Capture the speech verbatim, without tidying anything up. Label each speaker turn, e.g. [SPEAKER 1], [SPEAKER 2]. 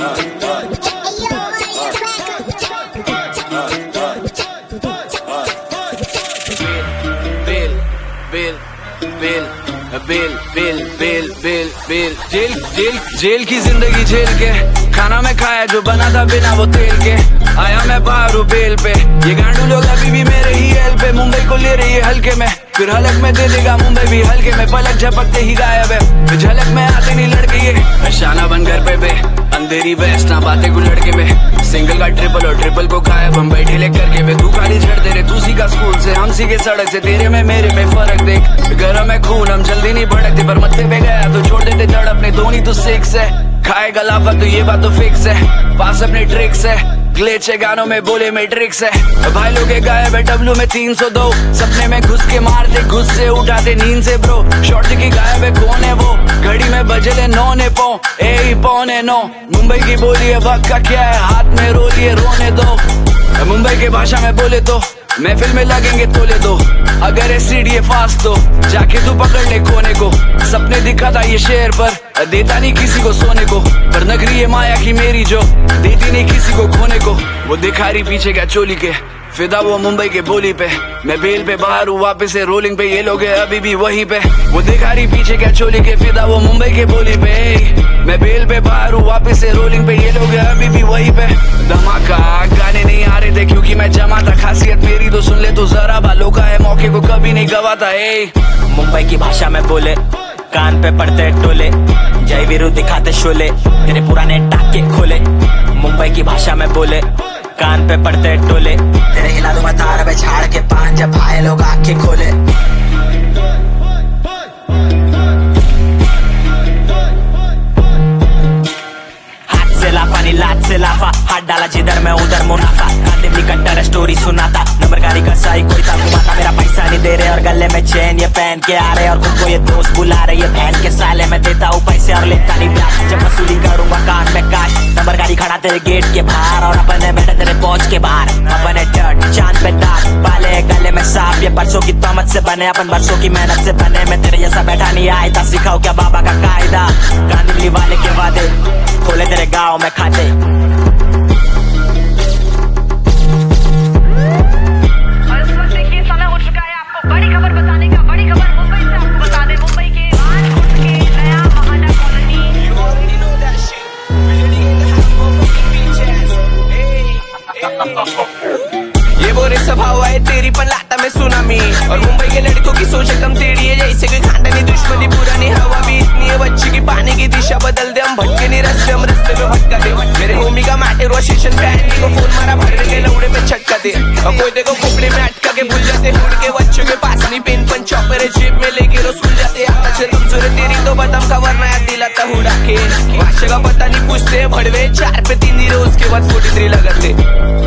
[SPEAKER 1] Bell bail bail bail bail jail jail jail की जिंदगी झेल के खाना मैं खाया जो बना था बिना वो तेल के। आया मैं बाहर बेल पे, ये गांडू लोग अभी भी मेरे ही हेल पे। मुंबई को ले रही है हल्के में, फिर हलक में दे देगा मुंबई भी हल्के में। पलक झपकते ही गायब है, झलक में आते नहीं लड़के ये निशाना बन घर पे पे। अंधेरी वेस्ट ना बातें को लड़के में, सिंगल का ट्रिपल और ट्रिपल को गायब हम बैठे ले करके में। तू खाली झड़ दे रे, तू सीखा स्कूल से, हम सीखे सड़क से। तेरे में मेरे में फर्क देख, गरम है खून हम जल्दी नहीं भड़कते, पर मत्थे पे गया तो छोड़ देते दड़ अपने। धोनी तो सिक्स है, खाएगा लाफा तो ये बात तो फिक्स है। पास अपने ट्रिक्स है, ग्लिच है गानों में बोले मैट्रिक्स है। भाई लोग गायब है डब्लू में तीन सौ दो, सपने में घुस के मारते घुस से उठाते नींद से ब्रो। शॉर्ट की गायब है कौन है वो, घड़ी में बजले नौ ने पौ ए पौने नौ। मुंबई की बोली है वक्त का क्या है, हाथ में रोलिए रोने दो। मुंबई के भाषा में बोले तो महफिल में लगेंगे तोले दो। अगर है सीढ़ी फास्ट तो जाके तू पकड़ ले कोने को। सपने दिखा था ये शेर पर देता नहीं किसी को सोने को, पर नगरी है माया की मेरी जो देती नहीं किसी को खोने को। वो दिखा रही पीछे क्या चोली के, फिदा वो मुंबई के बोली पे। मैं बेल पे बाहर हूँ वापस से रोलिंग पे, ये लोग है अभी भी वहीं पे। वो दिखा रही पीछे क्या चोली के, फिदा वो मुंबई के बोली पे। मैं बेल पे बाहर हूँ वापस से रोलिंग पे, ये लोग है अभी भी वहीं पे। धमाका गाने नहीं आ रहे थे क्योंकि मैं जमा था, खासियत मेरी तो सुन ले तो जरा। बालों का है मौके को कभी नहीं गवाता है।
[SPEAKER 2] मुंबई की भाषा में बोले, कान पे पड़ते टोले, जय वीरू दिखाते शोले, तेरे पुराने टाके खोले। मुंबई की भाषा में बोले, कान पे पड़ते टोले, तेरे हिला दूं मैं तार पे झाड़ के पान जब भाई लोग आंखें खोले। हाथ से लाफा नी लात से लाफा, हाथ डाला जिधर मैं उधर मुनाफा। कांदे कट्टर स्टोरी सुनाता, नंबर गाड़ी का साई कोई था घुमाता। मेरा पैसा नहीं दे रहे और गले में चैन ये पहन के आ रहे, और खुद को ये दोस्त बुला रहे। ये बहन के साले में देता हूँ पैसे और लेता नहीं ब्याज, जब वसूली करूंगा कान में काश। नंबर गाड़ी खड़ा तेरे गेट के बाहर, और अपने बैठे तेरे पहुंच के बाहर। अपने डर्ट चांद पे दाग, बाले गले में सांप, ये बरसों की तोहमत से बने, अपन बरसों की मेहनत से बने। मैं तेरे जैसा बैठा नहीं आया था, सिखाओ क्या बाबा का कायदा। कांदिली वाले के वादे खोले तेरे गाँव में खाते।
[SPEAKER 3] बड़ी खबर बताने का, बड़ी खबर मुंबई से आपको बता दे। मुंबई के आज खुद के नया महाडा कॉलोनी।
[SPEAKER 4] ये बोरे स्वभाव है तेरी पर लाता मैं सुनामी, और मुंबई के लड़कों की सोच कम टेढ़ी है, जैसे कोई खानदानी दुश्मनी पुरानी हवा भी इतनी है। बच्ची की पानी की दिशा बदल दे, हम भटके नहीं रास्ते, हम रास्ते में भटका दे। मेरे होमी का मैटर वो स्टेशन पे आंटी को फोन मारा, भरने के लौड़े पे छटका दे। और कोई देखो खोपड़ी में अटका के भूल जाते, हुड़ के बच्चों के पास नहीं पेन पन चौपर जेब में लेके रोज भूल जाते। आता से कमजोर तेरी तो बदम खबर नया दिलाता हुड़ा के, भाषा का पता नहीं पूछते भड़वे। चार पे तीन ही रोज के बाद फोर्टी थ्री लगाते।